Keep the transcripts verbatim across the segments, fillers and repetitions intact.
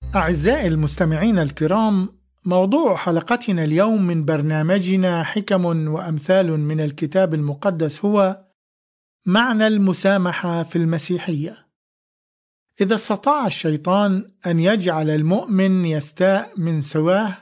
أعزائي المستمعين الكرام، موضوع حلقتنا اليوم من برنامجنا حكم وأمثال من الكتاب المقدس هو معنى المسامحة في المسيحية. إذا استطاع الشيطان أن يجعل المؤمن يستاء من سواه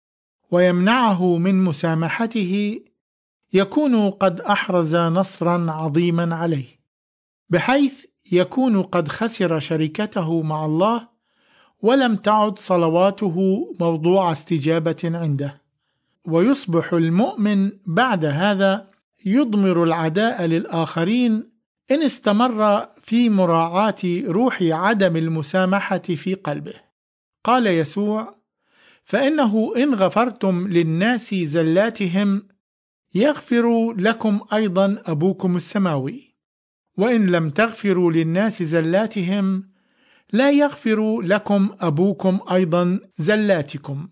ويمنعه من مسامحته، يكون قد أحرز نصرا عظيما عليه، بحيث يكون قد خسر شركته مع الله ولم تعد صلواته موضوع استجابة عنده، ويصبح المؤمن بعد هذا يضمر العداء للآخرين إن استمر في مراعاة روح عدم المسامحة في قلبه. قال يسوع: فإنه إن غفرتم للناس زلاتهم يغفر لكم أيضا أبوكم السماوي، وإن لم تغفروا للناس زلاتهم لا يغفر لكم أبوكم أيضا زلاتكم.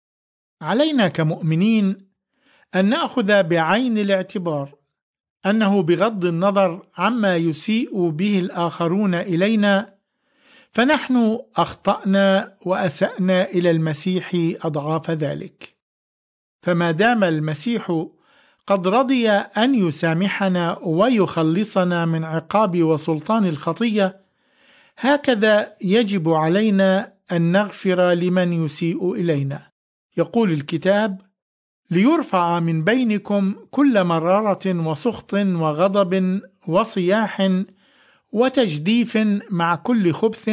علينا كمؤمنين أن نأخذ بعين الاعتبار أنه بغض النظر عما يسيء به الآخرون إلينا، فنحن أخطأنا وأسأنا إلى المسيح أضعاف ذلك. فما دام المسيح قد رضي أن يسامحنا ويخلصنا من عقاب وسلطان الخطية، هكذا يجب علينا أن نغفر لمن يسيء إلينا. يقول الكتاب: ليرفع من بينكم كل مرارة وسخط وغضب وصياح وتجديف مع كل خبث،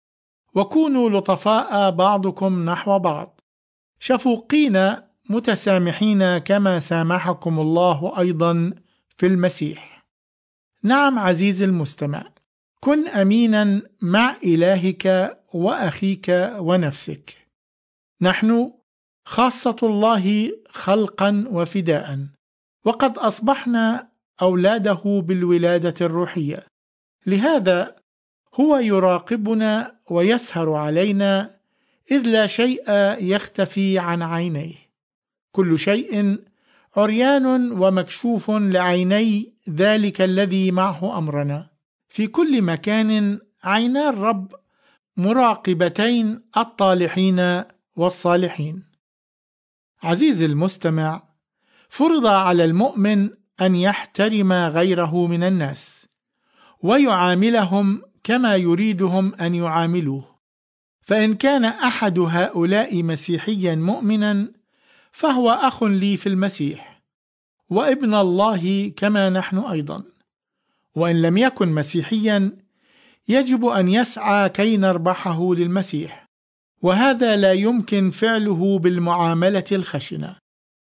وكونوا لطفاء بعضكم نحو بعض، شفوقين متسامحين كما سامحكم الله أيضا في المسيح. نعم عزيزي المستمع، كن أمينا مع إلهك وأخيك ونفسك. نحن خاصة الله خلقا وفداء، وقد أصبحنا أولاده بالولادة الروحية، لهذا هو يراقبنا ويسهر علينا، إذ لا شيء يختفي عن عينيه. كل شيء عريان ومكشوف لعيني ذلك الذي معه أمرنا. في كل مكان عينا الرب مراقبتين الطالحين والصالحين. عزيزي المستمع، فرض على المؤمن أن يحترم غيره من الناس ويعاملهم كما يريدهم أن يعاملوه، فإن كان أحد هؤلاء مسيحيا مؤمنا فهو أخ لي في المسيح وابن الله كما نحن أيضا، وإن لم يكن مسيحيا يجب أن يسعى كي نربحه للمسيح، وهذا لا يمكن فعله بالمعاملة الخشنة.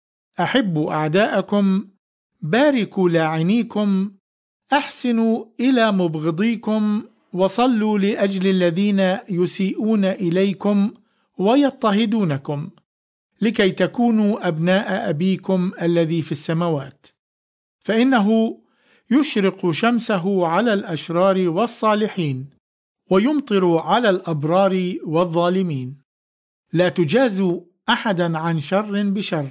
أحبوا أعداءكم، باركوا لاعنيكم، أحسنوا إلى مبغضيكم، وصلوا لأجل الذين يسيئون إليكم ويضطهدونكم، لكي تكونوا أبناء أبيكم الذي في السماوات، فإنه يشرق شمسه على الأشرار والصالحين ويمطر على الأبرار والظالمين. لا تجازوا أحدا عن شر بشر،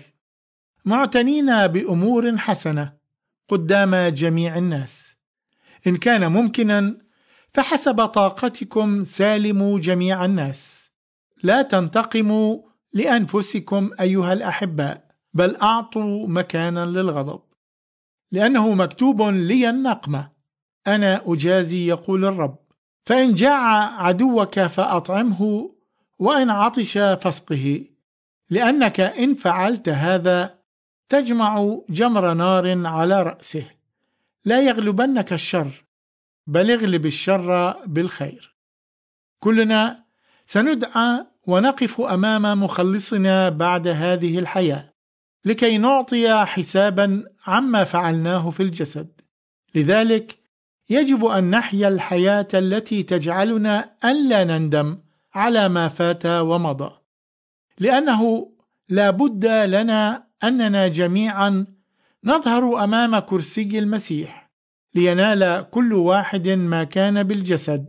معتنين بأمور حسنة قدام جميع الناس. إن كان ممكنا فحسب طاقتكم سالموا جميع الناس. لا تنتقموا لأنفسكم أيها الأحباء، بل أعطوا مكانا للغضب، لأنه مكتوب لي النقمة، أنا أجازي يقول الرب. فإن جاع عدوك فأطعمه، وإن عطش فاسقه، لأنك إن فعلت هذا تجمع جمر نار على رأسه. لا يغلبنك الشر، بل اغلب الشر بالخير. كلنا سندعى ونقف أمام مخلصنا بعد هذه الحياة لكي نعطي حسابا عما فعلناه في الجسد. لذلك يجب أن نحيا الحياة التي تجعلنا أن لا نندم على ما فات ومضى، لأنه لا بد لنا أننا جميعا نظهر أمام كرسي المسيح لينال كل واحد ما كان بالجسد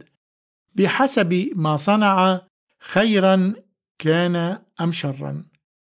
بحسب ما صنع، خيرا كان أم شرا.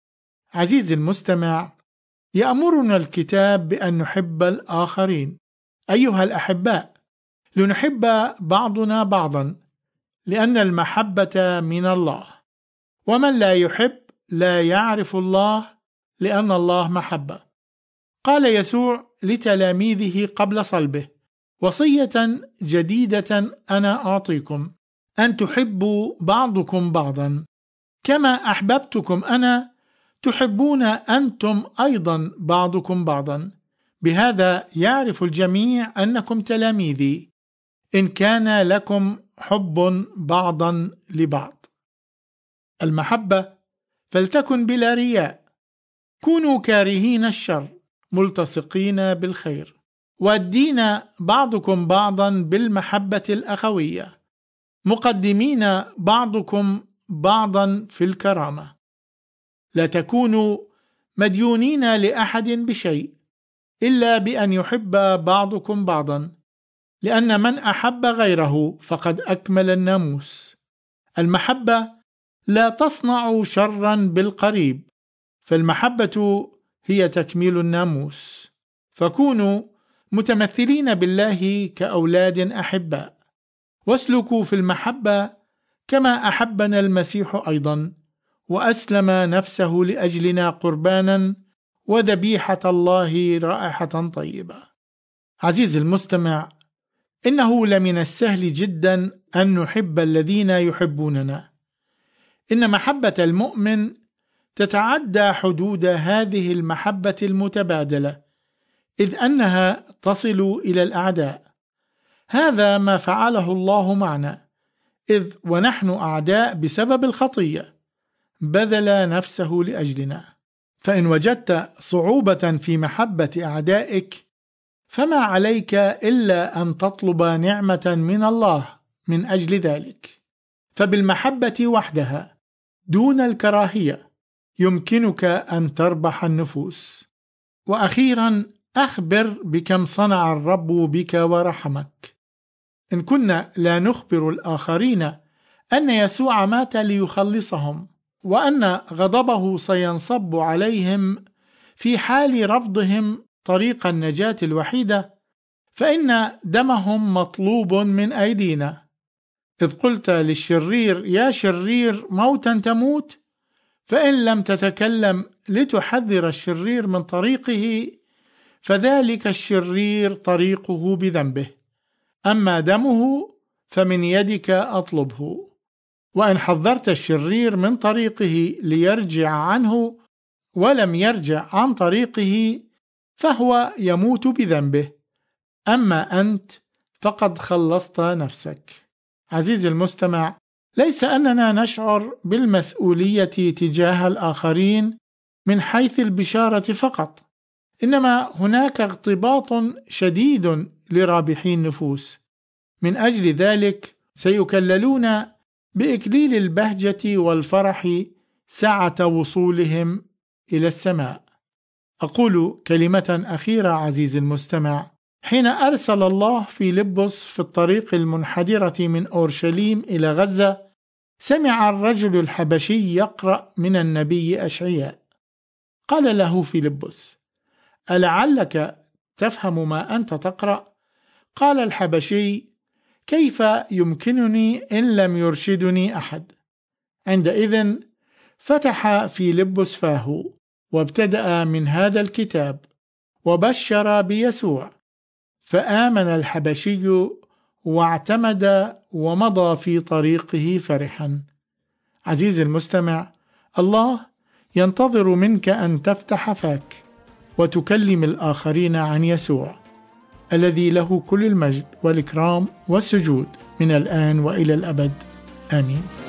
عزيزي المستمع، يأمرنا الكتاب بأن نحب الآخرين. أيها الأحباء، لنحب بعضنا بعضا، لأن المحبة من الله، ومن لا يحب لا يعرف الله، لأن الله محبة. قال يسوع لتلاميذه قبل صلبه: وصية جديدة أنا أعطيكم، أن تحبوا بعضكم بعضا، كما أحببتكم أنا تحبون أنتم أيضا بعضكم بعضا. بهذا يعرف الجميع أنكم تلاميذي، إن كان لكم حب بعضا لبعض. المحبة فلتكن بلا رياء، كونوا كارهين الشر ملتصقين بالخير، وادين بعضكم بعضا بالمحبة الأخوية، مقدمين بعضكم بعضا في الكرامة. لا تكونوا مديونين لأحد بشيء، إلا بأن يحب بعضكم بعضا، لأن من أحب غيره فقد أكمل الناموس. المحبة لا تصنع شرا بالقريب، فالمحبة هي تكميل الناموس. فكونوا متمثلين بالله كأولاد أحباء، واسلكوا في المحبة كما أحبنا المسيح أيضا، وأسلم نفسه لأجلنا قربانا وذبيحة الله رائحة طيبة. عزيزي المستمع، إنه لمن السهل جدا أن نحب الذين يحبوننا. إن محبة المؤمن تتعدى حدود هذه المحبة المتبادلة، إذ أنها تصل إلى الأعداء. هذا ما فعله الله معنا، إذ ونحن أعداء بسبب الخطية بذل نفسه لأجلنا. فإن وجدت صعوبة في محبة أعدائك، فما عليك إلا أن تطلب نعمة من الله من أجل ذلك. فبالمحبة وحدها دون الكراهية يمكنك أن تربح النفوس. وأخيرا، أخبر بكم صنع الرب بك ورحمك. إن كنا لا نخبر الآخرين أن يسوع مات ليخلصهم، وأن غضبه سينصب عليهم في حال رفضهم طريق النجاة الوحيدة، فإن دمهم مطلوب من أيدينا. إذ قلت للشرير يا شرير موتا تموت، فإن لم تتكلم لتحذر الشرير من طريقه، فذلك الشرير طريقه بذنبه، أما دمه فمن يدك أطلبه. وإن حذرت الشرير من طريقه ليرجع عنه ولم يرجع عن طريقه، فهو يموت بذنبه، أما أنت فقد خلصت نفسك. عزيزي المستمع، ليس أننا نشعر بالمسؤولية تجاه الآخرين من حيث البشارة فقط، إنما هناك اغتباط شديد لرابحي النفوس. من أجل ذلك سيكللون بإكليل البهجة والفرح ساعة وصولهم إلى السماء. أقول كلمة أخيرة عزيزي المستمع. حين أرسل الله فيلبس في الطريق المنحدرة من أورشليم إلى غزة، سمع الرجل الحبشي يقرأ من النبي أشعياء. قال له فيلبس: ألعلك تفهم ما أنت تقرأ؟ قال الحبشي: كيف يمكنني إن لم يرشدني أحد؟ عندئذ فتح فيلبس فاه وابتدأ من هذا الكتاب وبشر بيسوع، فآمن الحبشي واعتمد ومضى في طريقه فرحا. عزيزي المستمع، الله ينتظر منك أن تفتح فاك وتكلم الآخرين عن يسوع الذي له كل المجد والإكرام والسجود من الآن وإلى الأبد. آمين.